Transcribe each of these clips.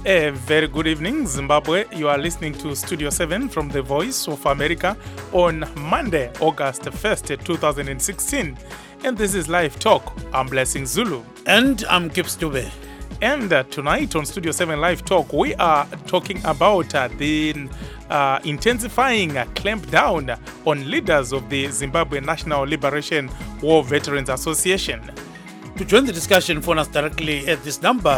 A very good evening, Zimbabwe. You are listening to Studio 7 from the Voice of America on Monday, August 1st, 2016. And this is Live Talk. I'm Blessing Zulu. And I'm Kip Stube. And tonight on Studio 7 Live Talk, we are talking about the intensifying clampdown on leaders of the Zimbabwe National Liberation War Veterans Association. To join the discussion, phone us directly at this number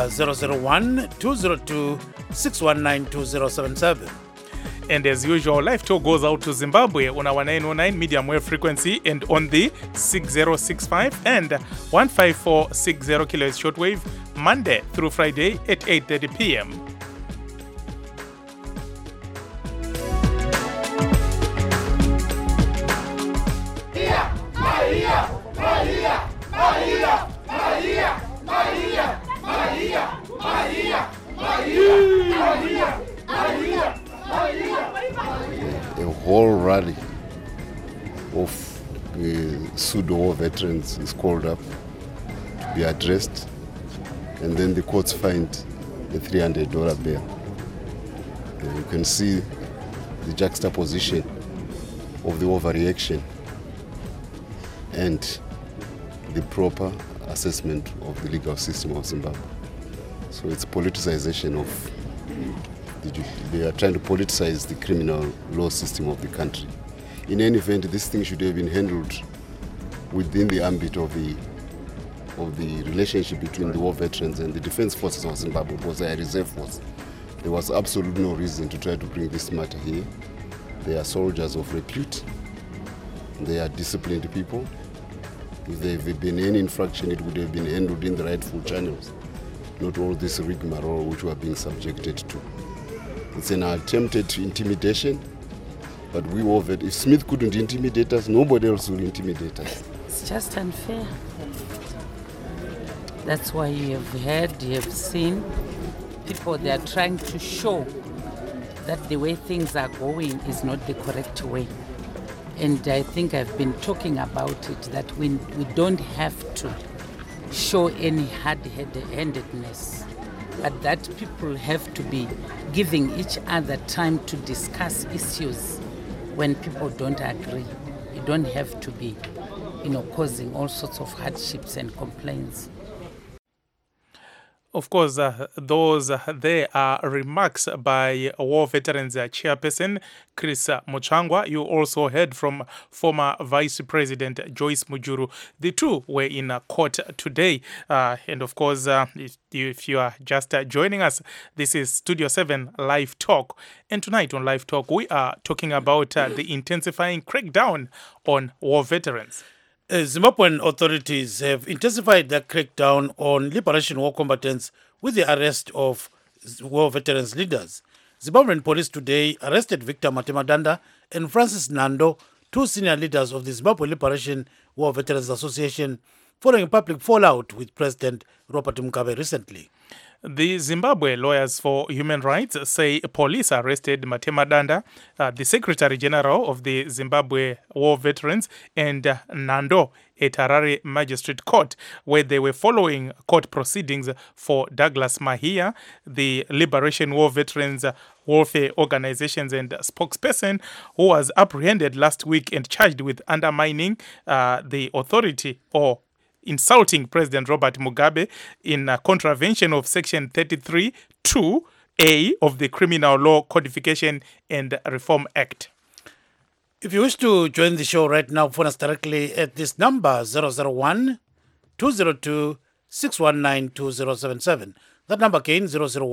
001-202-619-2077. And as usual, Live Talk goes out to Zimbabwe on our 909 medium wave frequency and on the 6065 and 15460 kHz shortwave, Monday through Friday at 8:30 p.m. A whole rally of pseudo-war veterans is called up to be addressed, and then the courts find a $300 bail. You can see the juxtaposition of the overreaction and the proper assessment of the legal system of Zimbabwe. So it's politicization of they are trying to politicize the criminal law system of the country. In any event, this thing should have been handled within the ambit of the relationship between the war veterans and the defense forces of Zimbabwe. It was a reserve force. There was absolutely no reason to try to bring this matter here. They are soldiers of repute. They are disciplined people. If there had been any infraction, it would have been handled in the rightful channels, not all this rigmarole which we are being subjected to. It's an attempt at intimidation, but we all that if Smith couldn't intimidate us, nobody else will intimidate us. It's just unfair. That's why you have heard, you have seen people, they are trying to show that the way things are going is not the correct way. And I think I've been talking about it, that we don't have to show any hard-handedness, but that people have to be giving each other time to discuss issues when people don't agree. You don't have to be, causing all sorts of hardships and complaints. Of course, those there are remarks by War Veterans Chairperson Chris Muchangwa. You also heard from former Vice President Joyce Mujuru. The two were in court today. And of course, if you are just joining us, this is Studio 7 Live Talk. And tonight on Live Talk, we are talking about the intensifying crackdown on war veterans. Zimbabwean authorities have intensified their crackdown on liberation war combatants with the arrest of war veterans leaders. Zimbabwean police today arrested Victor Matemadanda and Francis Nando, two senior leaders of the Zimbabwe Liberation War Veterans Association, following a public fallout with President Robert Mugabe recently. The Zimbabwe Lawyers for Human Rights say police arrested Matemadanda, the Secretary General of the Zimbabwe War Veterans, and Nando at Harare Magistrate Court, where they were following court proceedings for Douglas Mahia, the Liberation War Veterans Warfare Organizations and spokesperson, who was apprehended last week and charged with undermining the authority or insulting President Robert Mugabe in contravention of Section 33(2)(a) of the Criminal Law Codification and Reform Act. If you wish to join the show right now, phone us directly at this number 001-202-619-2077. That number again,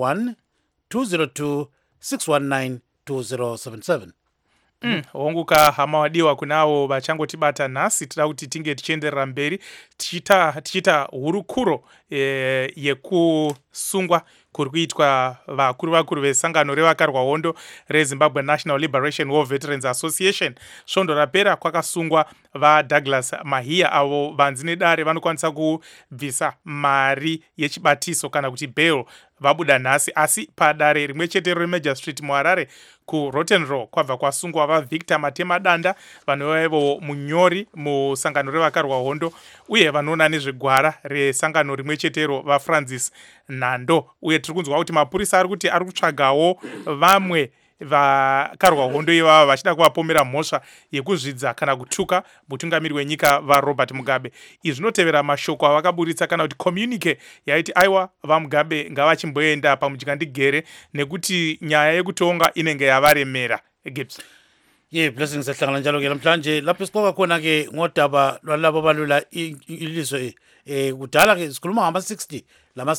001-202-619-2077. Honguka hama wadiwa kunao vachangotibata nhasi, tida kuti tinge tichienderera mberi tichita hurukuro yekusungwa kuri kuitwa vakuru vesangano revakarwa hondo reZimbabwe National Liberation War Veterans Association. Svondo rapera kwakasungwa vaDouglas Mahia, avo vanzi nedare vanokwanisa kubvisa mari yechibatiso kana kuti bail vabuda nhasi, asi padare rimwe chete reMajor Street muHarare kuRotten Row kwabva kwasungwa vaVictor Matemadanda vanova ivo munyori musangano revakarwa hondo uye vanoona nezvegwara resangano rimwe chetero vaFrancis Nando. Uye tiri kunzwa kuti mapurisa ari kuti ari kutsvagawo vamwe vakarwa hondo ivava vachida kuvapomera mhosva yekuzvidza kana kutuka mutungamiri wenyika vaRobert Mugabe. Izvi zvinotevera mashoko avakaburitsa kana kuti communique yaiti aiwa vaMugabe ngavachimboenda pamudyandegere nekuti nyaya yekutonga inenge yavaremera. Gibbs. Blessings ahlangana njalo ke namhlanje lapho sixoxa khona ke ngodaba lwalabo balula ilizwe kudala ke sikhuluma ngama 60 lama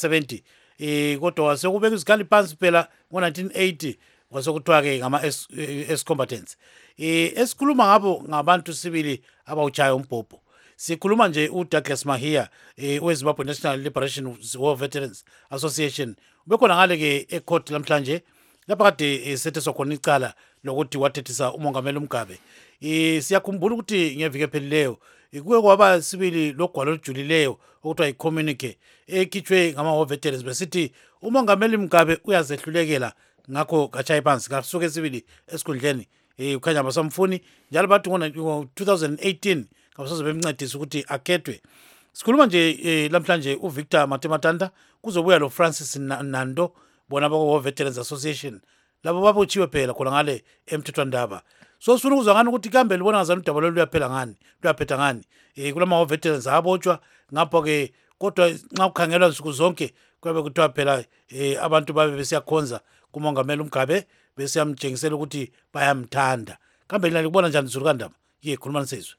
70 kodwa sekubeka izikhali phansi phela ngo1980 kwasokuthiwa ke ngama ex-combatants. Esikhuluma ngabo ngabantu sibili abawuchaya umbhobho. Sikhuluma nje uDouglas Mahia weZimbabwe National Liberation War Veterans Association. Ubekhona ngale ke ecourt namhlanje lapha kade setheswa khona icala lokuthi wathethisa umongameli uMgabe. Siyakhumbula ukuthi ngeviki ephelileyo kuye kwaba sibili logwalo olujulileyo okuthiwa i-communique ekhitshwe ngama-war veterans besithi umongameli Mugabe uyazehlulekela ngakho kachayi phansi ngasuke sibili esikhundleni ukhanya basamfuni njalo bathi ngo-2018 kabasoze bemncedisa ukuthi akhethwe. Sikhuluma nje lamhlanje uVictor Matemadanda kuzobuya lo Francis Nando bona bako Veterans Association labo babotshiwe phela khona ngale emthethwandaba. So sifuna ukuzwa ngani ukuthi kambe libona ngazana udaba lolu luyaphela ngani luyaphetha ngani kulama veterans abotshwa ngapho ke kodwa nxa ukhangelwa nsuku zonke kwabe kuthiwa phela abantu babe besiyakhonza kumongameli uMgabe besiyamtshengisela ukuthi bayamthanda. Kambe lina libona njani Zulu kaNdaba? Khuluma nisizwe.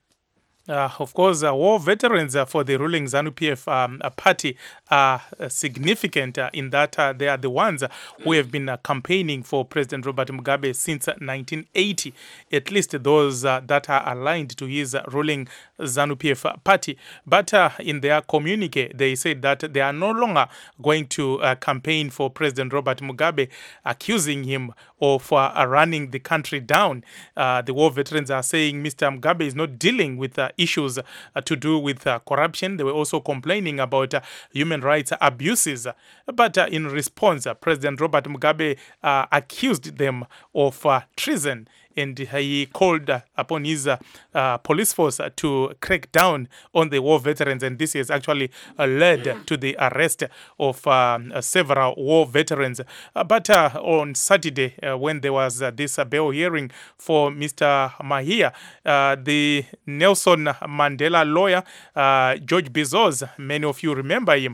Of course, war veterans for the ruling ZANU-PF party are significant in that they are the ones who have been campaigning for President Robert Mugabe since 1980, at least those that are aligned to his ruling ZANU-PF party. But in their communique, they said that they are no longer going to campaign for President Robert Mugabe, accusing him of running the country down. The war veterans are saying Mr. Mugabe is not dealing with issues to do with corruption. They were also complaining about human rights abuses. But in response, President Robert Mugabe accused them of treason, and he called upon his police force to crack down on the war veterans, and this has actually led to the arrest of several war veterans. But on Saturday, when there was this bail hearing for Mr. Mahia, the Nelson Mandela lawyer, George Bizos, many of you remember him,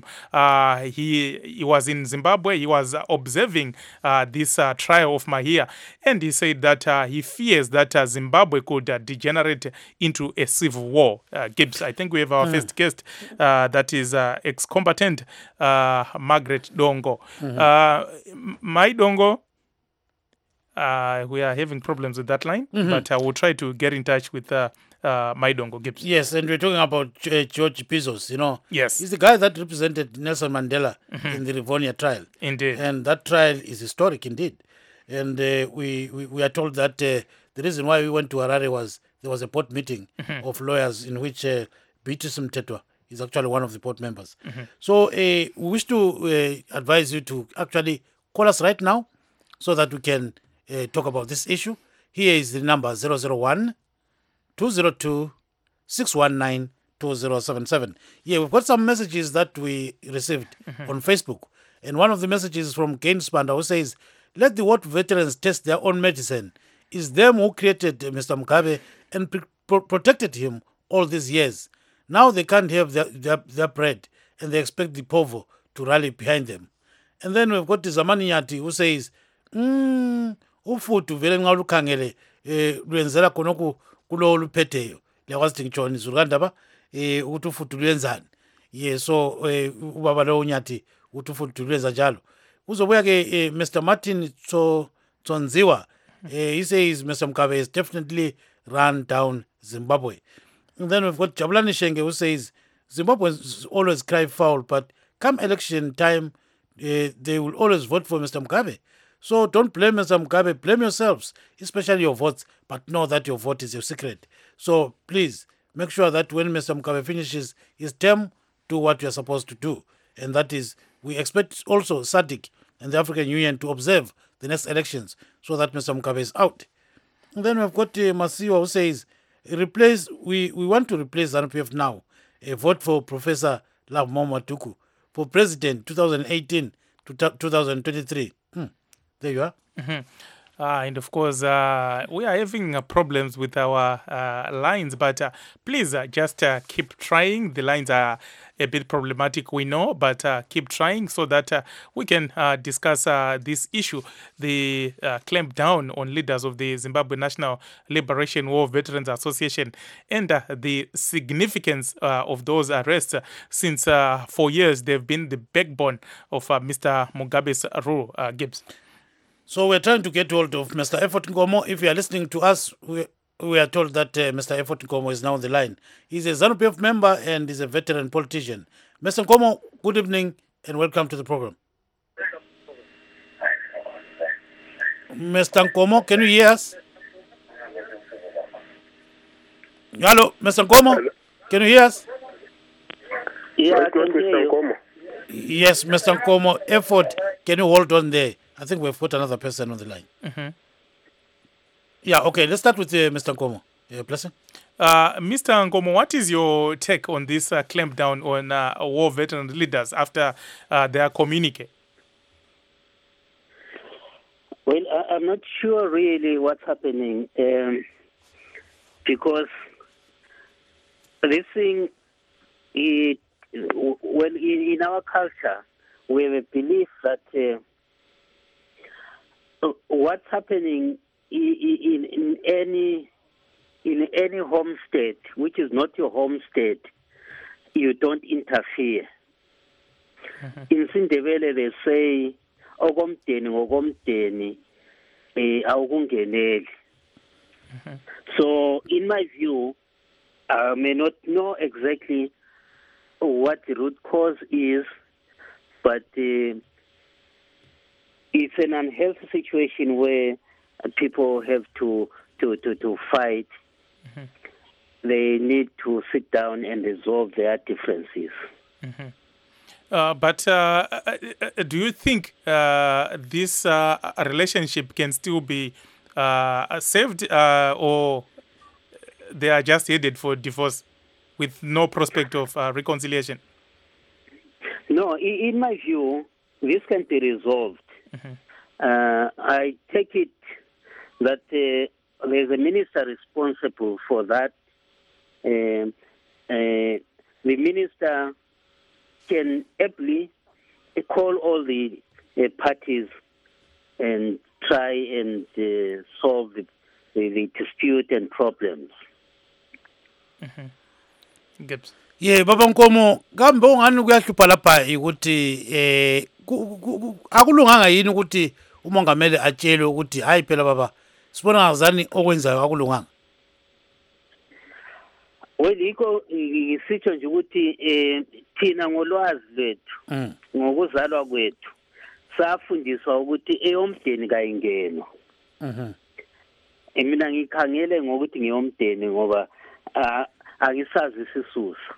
he was in Zimbabwe, he was observing this trial of Mahia, and he said that he fears that Zimbabwe could degenerate into a civil war. Gibbs, I think we have our first guest, that is ex-combatant Margaret Dongo. My Dongo, we are having problems with that line, but we'll try to get in touch with My Dongo. Gibbs. Yes, and we're talking about George Bizos, you know. Yes. He's the guy that represented Nelson Mandela in the Rivonia trial. Indeed. And that trial is historic indeed. And we are told that the reason why we went to Harare was there was a board meeting of lawyers in which Beatrice Mtetwa is actually one of the board members. So we wish to advise you to actually call us right now so that we can talk about this issue. Here is the number 001-202-619-2077. Yeah, we've got some messages that we received on Facebook. And one of the messages is from Gaines Banda, who says, let the war veterans test their own medicine. It's them who created Mr. Mugabe and protected him all these years. Now they can't have their bread and they expect the povo to rally behind them. And then we've got Zamani Nyati who says, ufutu vele nxa lukhangele lwenzela khonokhu kulo oluphetheyo liyakwazi ngitsho Zulu kaNdaba ukuthi ufutu lwenzani. So ubaba lo Nyati ukuthi ufutu lwenza njalo. Uzobuya ke Mr. Martin Tsonziwa, he says Mr. Mugabe has definitely run down Zimbabwe. And then we've got Jabulani Shenge who says Zimbabweans always cry foul, but come election time, they will always vote for Mr. Mugabe. So don't blame Mr. Mugabe, blame yourselves, especially your votes, but know that your vote is your secret. So please make sure that when Mr. Mugabe finishes his term, do what you're supposed to do. And that is we expect also SADC and the African Union to observe the next elections so that Mr. Mugabe is out. And then we've got Masiwa who says, we want to replace ZANU-PF now. A vote for Professor Love Matuku for president 2018 to 2023. There you are. And of course, we are having problems with our lines, but please just keep trying. The lines are a bit problematic, we know, but keep trying so that we can discuss this issue, the clampdown on leaders of the Zimbabwe National Liberation War Veterans Association, and the significance of those arrests since for years they've been the backbone of Mr. Mugabe's rule. Gibbs. So we're trying to get hold of Mr. Effort Nkomo. If you are listening to us, we are told that Mr. Effort Nkomo is now on the line. He's a ZANU-PF member and is a veteran politician. Mr. Nkomo, good evening and welcome to the program. Mr. Nkomo, can you hear us? Hello, Mr. Nkomo, can you hear us? Yeah, I can hear you. Yes, Mr. Nkomo, Effort, can you hold on there? I think we've got another person on the line. Yeah, okay, let's start with Mr. Nkomo. Blessing. Mr. Nkomo, what is your take on this clampdown on war veteran leaders after their communique? Well, I'm not sure really what's happening because this thing, in our culture, we have a belief that what's happening in any home state, which is not your home state, you don't interfere. In Sindebele, they say, "Okomdeni awukungeneli." So, in my view, I may not know exactly what the root cause is, but it's an unhealthy situation where people have to fight. They need to sit down and resolve their differences. But do you think this relationship can still be saved, or they are just headed for divorce with no prospect of reconciliation? No, in my view, this can be resolved. I take it that there's a minister responsible for that. The minister can aptly call all the parties and try and solve the dispute and problems. Gibbs. Yeah, Baba Nkomo, kambe ungani kuyahlupha lapha ukuthi akulunganga yini ukuthi umongameli atshele ukuthi hayi phela baba sibona ngazani okwenzayo akulunganga. Well, yikho ngisitsho nje ukuthi thina ngolwazi lwethu ngokuzalwa kwethu safundiswa ukuthi eyomdeni kayingenwa. Mina ngikhangele ngokuthi ngiyomdeni ngoba akisazi isisusa.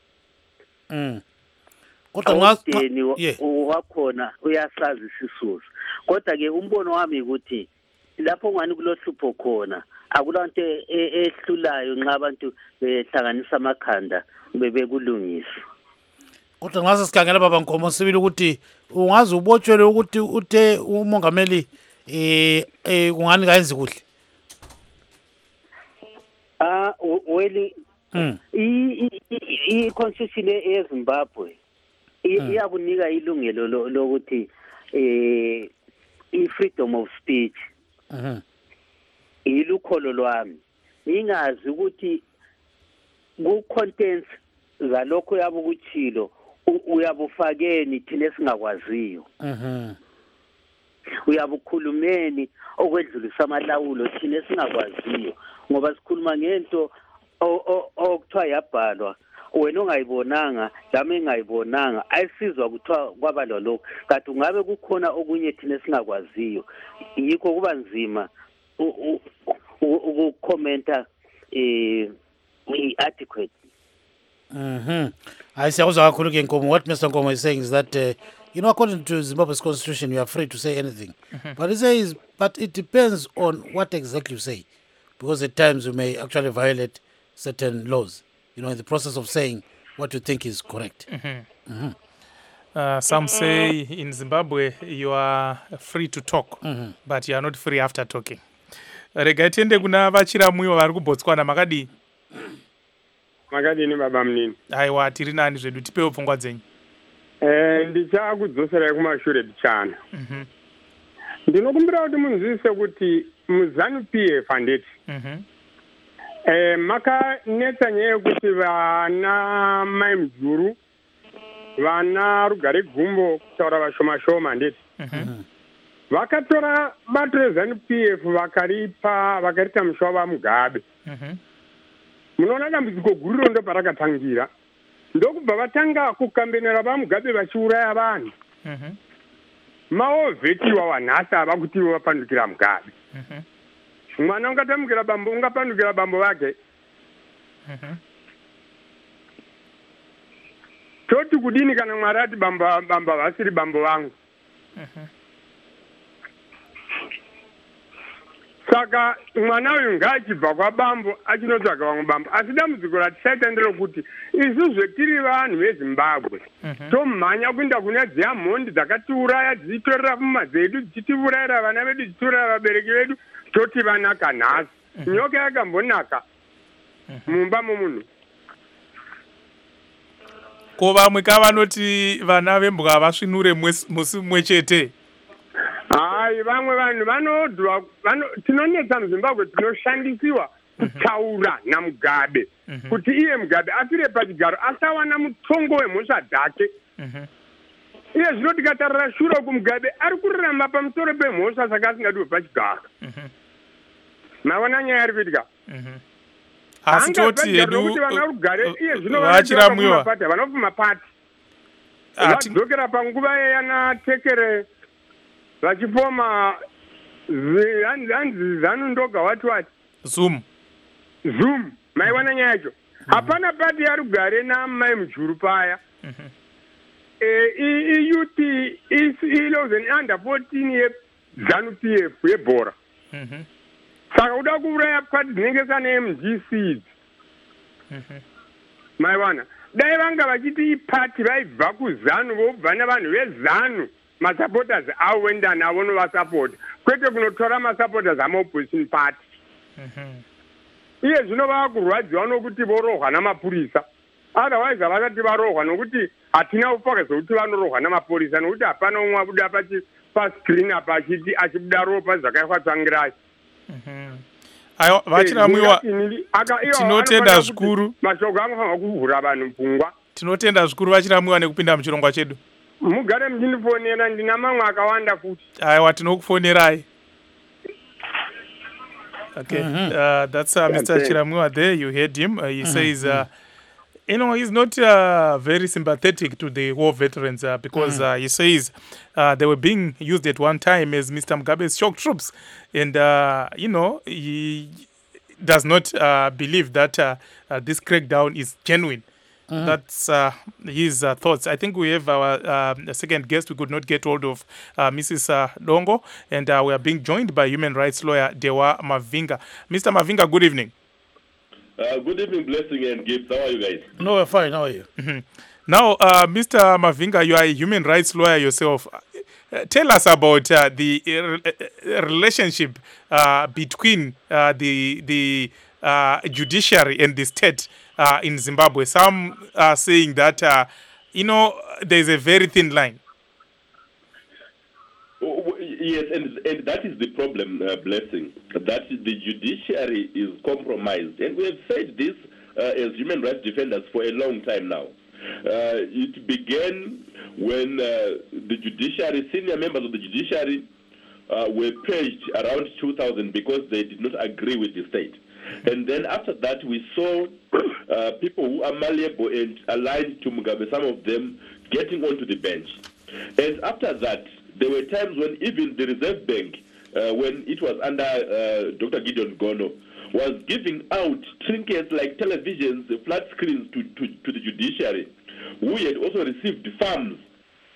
Kodwa wakhona uyasazi isisusa. Kodwa ke umbono wami ukuthi lapho ngani kulohlupho khona akulanto ehlulayo nxa abantu behlanganisa amakhanda bebekulungisa. Kodwa ngase sikhangela Baba Nkomo sibili ukuthi ungaze ubotshwele ukuthi uthe umongameli kungani kayenzi kuhle. Well, i-constitution yeZimbabwe iyakunika ilungelo lokuthi i-freedom of speech. Ilukholo lwami ingazi ukuthi ku-contents zalokho yabukuchilo uyabufakeni thina singakwaziyo. Uyabukhulumeni okwedlulisa amalawulo thina singakwaziyo ngoba sikhuluma ngento okuthiwa yabhalwa wena ongayibonanga lami engayibonanga ayisizwa kuthiwa kwabalwa lokho kanti ungabe kukhona okunye thina singakwaziyo yikho kuba nzima ukukhomenta i-adequate. I say also Nkomo. What Mr. Nkomo is saying is that according to Zimbabwe's constitution, you are free to say anything. But he says, but it depends on what exactly you say, because at times you may actually violate certain laws, in the process of saying what you think is correct. Some say in Zimbabwe you are free to talk, but you are not free after talking. Rega tiende kuna vachiramwiwa vari kuBotswana makadii? Makadini baba mnini. Aiwa tiri nani zvedu, tipewo pfungwa dzenyu. Ndichakudzoserai kumashure tichana. Ndinokumbira kuti munzwisise kuti muZANU-PF handiti. Makanetsa nyaya yekuti vana Mai Mujuru, vana Rugare Gumbo, kutaura vashoma-shoma handiti. Vakatora bato reZANU-PF vakariita Mushwa Mugabe. Munoona dambudziko guru ndo parakatangira. Ndokubva vatanga kukambenera vaMugabe vachiuraya vanhu. Maovhetiwa wanhasi ava kuti vapandukira Mugabe. Mwana ungapandukira bambo vake. Toti kudini kana Mwari ati bamba vasiri bambo vangu. Saka mwana uyu ngaachibva kwabambo achinotsvaga vamwe bambo. Asi dambudziko ratichaita nderekuti isusu tiri vanhu veZimbabwe tomhanya kuenda kune dziya mhondi dzakatiuraya dzichitorera pfuma dzedu dzichitiurayira vana vedu dzichiurayira vabereki vedu toti vanaka nhasi. Nyoka yakambonaka mumba momunhu. Ko vamwe kavanoti vana vembwa havasvinure musi mumwe chete. Hai, vamwe vanhu tinonetsa muZimbabwe tinoshandisiwa kutaura naMugabe kuti iye Mugabe afire pachigaro asawana mutongo wemhosva dzake. Iye zvino tikatarira shure kuMugabe ari kurarama pamusoro pemhosva saka asingadiwe pachigaro. Maona nyaya ari kuitika. Asi toti hedu vachiramwiwa vanofuma pati vadzokera panguva yana Tekere vachifoma hanzi ZANU ndoga wati Zoom maiwana nyaya yacho. Hapana pati ya Rugare naMai Mujuru paya. Youth i11 under 14 yeZANU-PF yebhora. Saka uda kuuraya pati dzinenge sana MDC. Maiwana dai vanga vachiti ipati vaibva kuZANU vobva navanhu veZANU masupporters awenda navo novasapota kwete kunotora masupporters amaopposition party. Iye zvino vakurwadziwa nokuti vorohwa namapurisa. Otherwise havasati varohwa nokuti hatina ufaka zvokuti vanorohwa namapurisa nokuti hapana umwe abuda pascreen apa achibuda ropa zvakaitwa Tsvangirai. Aiwa vachiramwiwa tinotenda zvikuru. Mashoko anofanirwa kuvhura vanhu pfungwa. Tinotenda zvikuru vachiramwiwa nekupinda muchirongwa chedu. Mugare mchindifonera ndina mamwe akawanda futi. Aiwa tinokufonerai. Okay, that's Mr. Chiramwiwa there. You heard him. He says, he's not very sympathetic to the war veterans because he says they were being used at one time as Mr. Mugabe's shock troops. And, he does not believe that this crackdown is genuine. That's his thoughts. I think we have our second guest. We could not get hold of Mrs. Dongo, and we are being joined by human rights lawyer Dewa Mavinga. Mr. Mavinga, good evening. Good evening, Blessing and Gibbs. How are you guys? No, we're fine. How are you? Now, Mr. Mavinga, you are a human rights lawyer yourself. Tell us about the relationship between the judiciary and the state in Zimbabwe. Some are saying that, there's a very thin line. Yes, and that is the problem, Blessing, that the judiciary is compromised. And we have said this as human rights defenders for a long time now. It began when the judiciary, senior members of the judiciary were purged around 2000 because they did not agree with the state. And then after that, we saw people who are malleable and aligned to Mugabe, some of them getting onto the bench. And after that, there were times when even the Reserve Bank, when it was under Dr. Gideon Gono, was giving out trinkets like televisions, flat screens to the judiciary, who had also received farms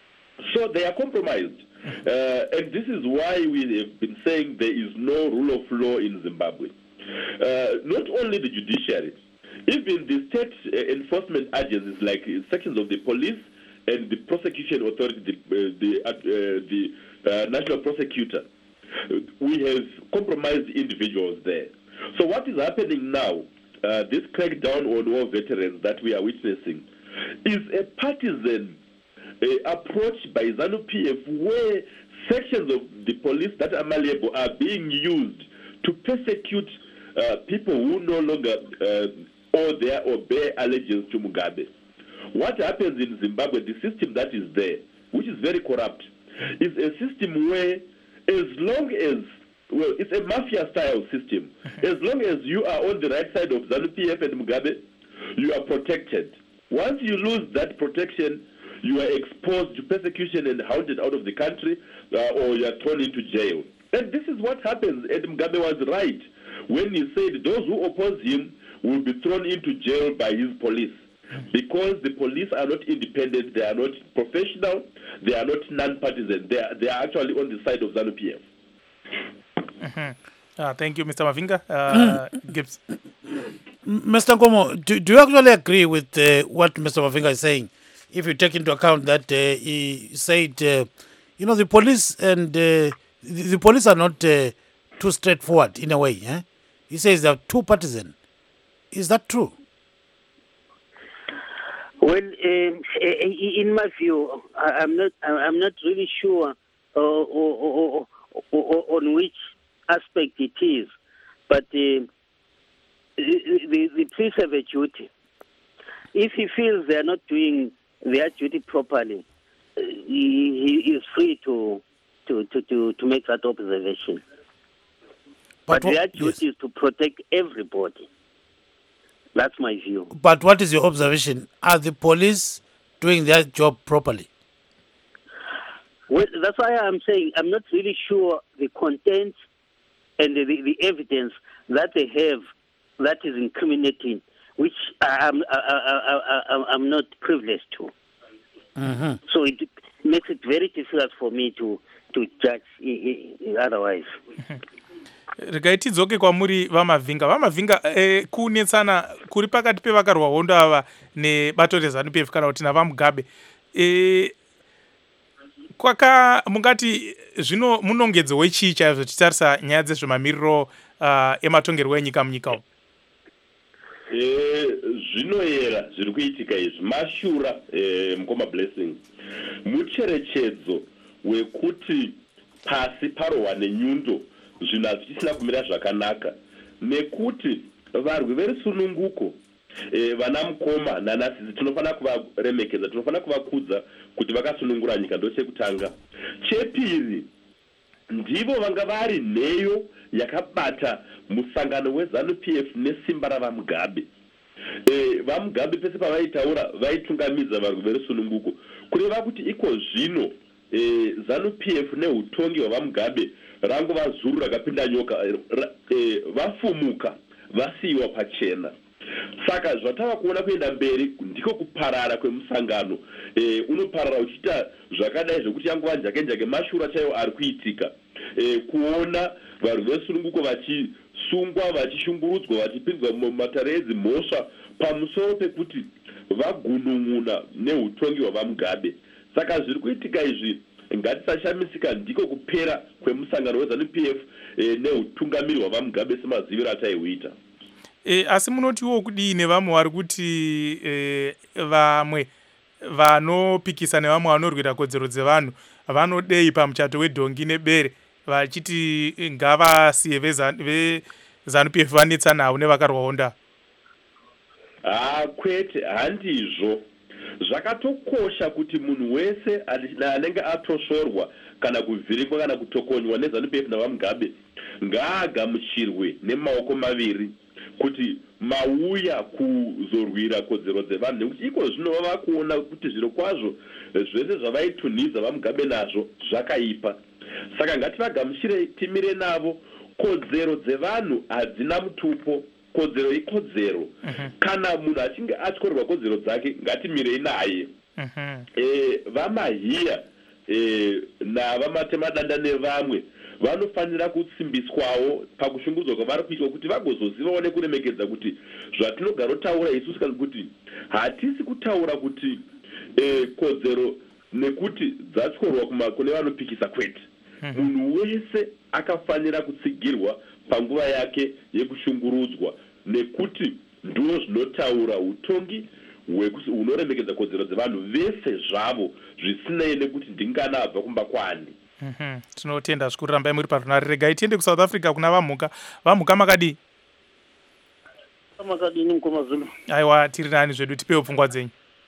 So they are compromised. And this is why we have been saying there is no rule of law in Zimbabwe. Not only the judiciary, even the state enforcement agencies like sections of the police and the prosecution authority, the national prosecutor, we have compromised individuals there. So what is happening now, this crackdown on war veterans that we are witnessing, is a partisan approach by ZANU-PF where sections of the police that are malleable are being used to persecute people who no longer owe their or bear allegiance to Mugabe. What happens in Zimbabwe, the system that is there, which is very corrupt, is a system where as long as, well, it's a mafia-style system. As long as you are on the right side of ZANU-PF and Mugabe, you are protected. Once you lose that protection, you are exposed to persecution and hounded out of the country, or you are thrown into jail. And this is what happens. And Mugabe was right when he said those who oppose him will be thrown into jail by his police. Because the police are not independent, they are not professional, they are not non-partisan. They are actually on the side of ZANU-PF. Thank you, Mr. Mavinga. Gibbs. Mr. Nkomo, do you actually agree with what Mr. Mavinga is saying? If you take into account that he said, the police and the police are not too straightforward in a way. Eh? He says they're too partisan. Is that true? Well, in my view, I'm not really sure on which aspect it is, but the police have a duty. If he feels they are not doing their duty properly, he is free to make that observation. But their duty is to protect everybody. That's my view. But what is your observation? Are the police doing their job properly? Well, that's why I'm saying I'm not really sure the content and the evidence that they have that is incriminating, which I'm not privileged to. Mm-hmm. So it makes it very difficult for me to judge otherwise. Regai tidzoke kwamuri vamavhinga kunetsana kuri pakati pevakarwa hondo ava nebato reZANU-PF kana kuti navamugabe mungati zvino munongedzo wechii chaizvo tichitarisa nyaya dzezvemamiriro ematongerwo enyika munyika umu? Zvinoyera zviri kuitika izvi mashura Mukoma Blessing mucherechedzo wekuti pasi parohwa nenyundo zvinhu hazvisina kumira zvakanaka nekuti varwi verusununguko vana Mukoma naNasisi tinofanira kuvaremekedza, tinofanira kuvakudza kuti vakasunungura nyika. Ndo chekutanga. Chepiri, ndivo vanga vari nheyo yakabata musangano weZANU-PF nesimba ravaMugabe. VaMugabe pese pavaitaura vaitungamidza varwi verusununguko kureva kuti iko zvino ZANU-PF neutongi hwavaMugabe rangova zuru rakapinda nyoka, vafumuka vasiyiwa pachena. Saka zvatava kuona kuenda mberi ndiko kuparara kwemusangano. Unoparara uchiita zvakadai zvokuti yanguva njake mashura chaiwo ari kuitika. Kuona varwi vesununguko vachisungwa, vachishungurudzwa, vachipinzwa mumatare edzimhosva pamusoro pekuti vagunun'una neutongi hwavaMugabe. Saka zviri kuitika izvi ngatisashamisika ndiko kupera kwemusangano weZANU-PF neutungamiri hwavaMugabe semaziviro ataihuita. Asi munotiwo kudii nevamwe vari kuti vamwe vanopikisa nevamwe vanorwira kodzero dzevanhu vanodei pamuchato wedhongi nebere vachiti ngavasiye veZANU-PF vanetsa nawo nevakarwa honda? Kwete, handizvo. Zvakatokosha kuti munhu wese anenge atoshorwa kana kuvhiringwa kana kutokonywa neZANU-PF navaMugabe ngaagamuchirwe nemaoko maviri kuti mauya kuzorwira kodzero dzevanhu, nekuti iko zvino vava kuona kuti zviro kwazvo zvese zvavaitunhidza vaMugabe nazvo zvakaipa. Saka ngativagamuchire, timire navo. Kodzero dzevanhu hadzina mutupo, kodzero ikodzero. Kana munhu achinge atyorerwa kodzero dzake ngatimirei naye. VaMahia navamatemadanda nevamwe vanofanira kutsimbiswawo pakushungudzwa kwavari kuitwa kuti vagozozivawo nekuremekedza kuti zvatinogarotaura isusu kana kuti hatisi kutaura kuti kodzero nekuti dzatyorwa kune vanopikisa kwete. Munhu wese akafanira kutsigirwa panguva yake yekushungurudzwa nekuti ndo zvinotaura utongi hunoremekedza kodzero dzevanhu vese zvavo zvisinei nekuti ndingana abva kumba kwani. Tinotenda zvikuru rambai muri parunare. Regai tiende kuSouth Africa kuna vamhuka makadii? Makadini mukoma Zulu. Aiwa, tiri nani zvedu, tipewo pfungwa dzenyu.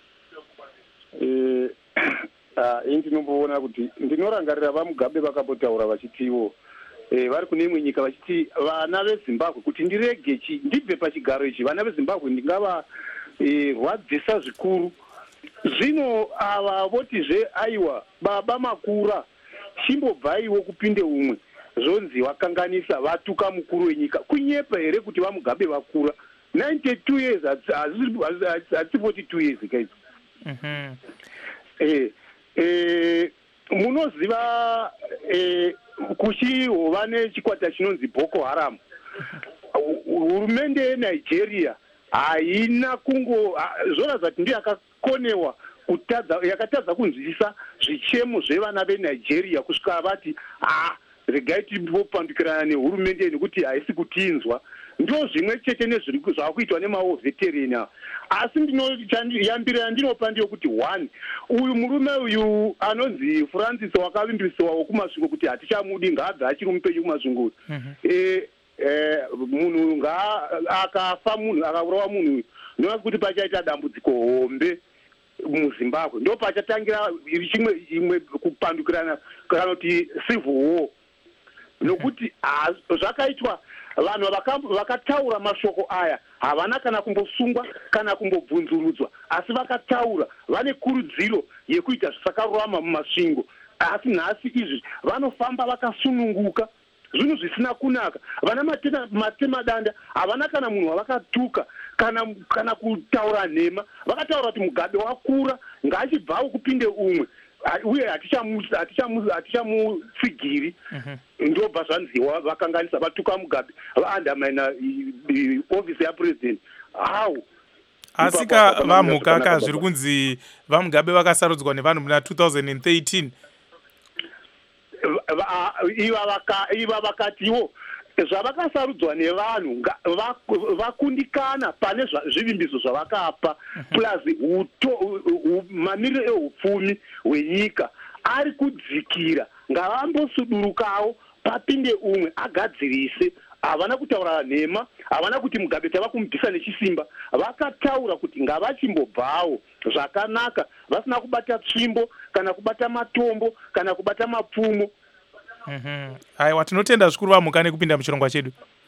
Ndinomboona kuti ndinorangarira vaMugabe vakapotaura vachitiwo vari kune imwe nyika vachiti vana veZimbabwe kuti ndirege ndibve pachigaro ichi, vana veZimbabwe ndingava rwadzisa zvikuru. Zvino ava votizve aiwa baba makura chimbobvaiwo kupinde umwe zvonzi wakanganisa vatuka mukuru wenyika. Kunyepa here kuti vaMugabe vakura 92 years hasi 42 years guys. Munoziva kuchihova nechikwata chinonzi Boko Haram. Hurumende yeNigeria haina zvoratidza kuti ndiyo yakakonewa yakatadza kunzwisisa zvichemo zvevana veNigeria kusvika vati regai timbopandukirana nehurumende nekuti haisi kutinzwa. Ndo zvimwe chete nezvakuitwa nemaveterani ava. Asi yambiro yandinopa ndeyekuti 1 uyu murume uyu anonzi Francis wakavimbiswa kumasvingo kuti hatichamudi ngaabve achiri mupenyu kumasvingo. Munhu akafa munhu akaurawa munhu uyu ndinoona kuti pachaita dambudziko hombe muZimbabwe. Ndo pachatangira imwe kupandukirana kana kuti civil war. Nokuti zvakaitwa vanhu vakataura mashoko aya havana kana kumbosungwa kana kumbobvunzurudzwa, asi vakataura vane kurudziro yekuita zvisakarurama mumasvingo. Asi nhasi izvi vanofamba vakasununguka, zvinhu zvisina kunaka. Vana matemadanda havana kana munhu wavakatuka kana kutaura nhema. Vakataura kuti Mugabe wakura ngaachibvawo kupinde umwe uye hatichamutsigiri. Ndobva zvanziwa vakanganisa vatuka Mugabe vaandamaina ofisi yapresident. Asika vamhuka ka zviri kunzi vaMugabe vakasarudzwa nevanhu muna 2013. Iva vakatiwo zvavakasarudzwa nevanhu vakundikana pane zvivimbiso zvavakapa plus mamiriro ehupfumi hwenyika ari kudzikira. Ngavambosudurukawo papinde umwe agadzirise. Havana kutaura nhema, havana kuti Mugabe tava kumubvisa nechisimba. Vakataura kuti ngavachimbobvawo zvakanaka vasina kubata tsvimbo kana kubata matombo kana kubata mapfumo. Aiwa, tinotenda zvikuru vamhuka nekupinda muchirongwa chedu.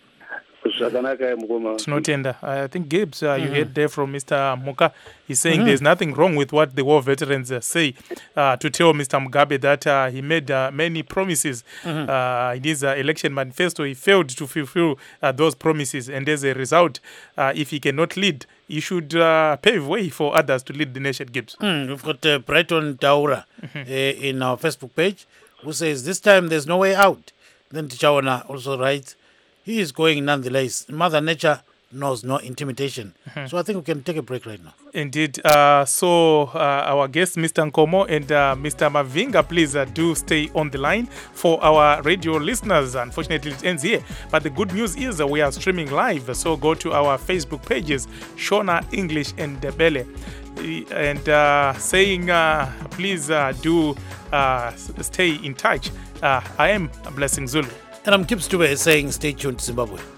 Tinotenda. I think Gibbs, you heard there from Mr. Muka. He's saying there's nothing wrong with what the war veterans say to tell Mr. Mugabe that he made many promises in his election manifesto. He failed to fulfill those promises, and as a result, if he cannot lead, he should pave way for others to lead the nation. Gibbs. We've got Brighton Daura in our Facebook page who says this time there's no way out. Then Tichawana also writes, he is going nonetheless. Mother Nature knows no intimidation. So I think we can take a break right now. Indeed. So our guests, Mr. Nkomo and Mr. Mavinga, please do stay on the line for our radio listeners. Unfortunately, it ends here. But the good news is we are streaming live. So go to our Facebook pages, Shona English and Debele. And saying, please do stay in touch. I am Blessing Zulu. And I'm Gibbs Dube saying, stay tuned to Zimbabwe.